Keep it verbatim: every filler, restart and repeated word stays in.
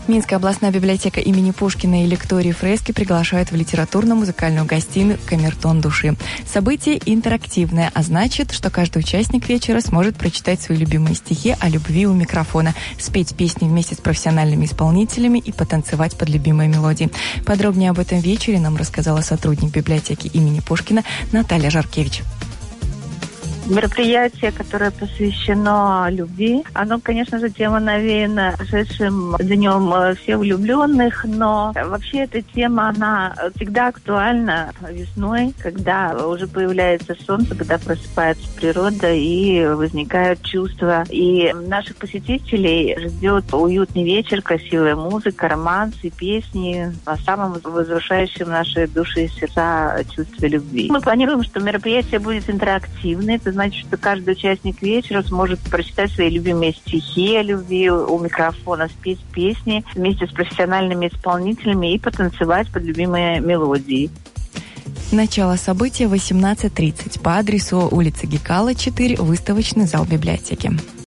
Минская областная библиотека имени Пушкина и лектории Фрески приглашают в литературно-музыкальную гостиную «Камертон души». Событие интерактивное, а значит, что каждый участник вечера сможет прочитать свои любимые стихи о любви у микрофона, спеть песни вместе с профессиональными исполнителями и потанцевать под любимые мелодии. Подробнее об этом вечере нам рассказала сотрудник библиотеки имени Пушкина Наталья Жаркевич. Мероприятие, которое посвящено любви, оно, конечно же, тема навеяна прошедшим днем всех влюбленных, но вообще эта тема, она всегда актуальна весной, когда уже появляется солнце, когда просыпается природа и возникают чувства. И наших посетителей ждет уютный вечер, красивая музыка, романсы, песни о самом возвышающем наши души и сердца чувстве любви. Мы планируем, что мероприятие будет интерактивное. Это значит, что каждый участник вечера сможет прочитать свои любимые стихи о любви у микрофона, спеть песни вместе с профессиональными исполнителями и потанцевать под любимые мелодии. Начало события восемнадцать тридцать по адресу улица Гекала, четыре, выставочный зал библиотеки.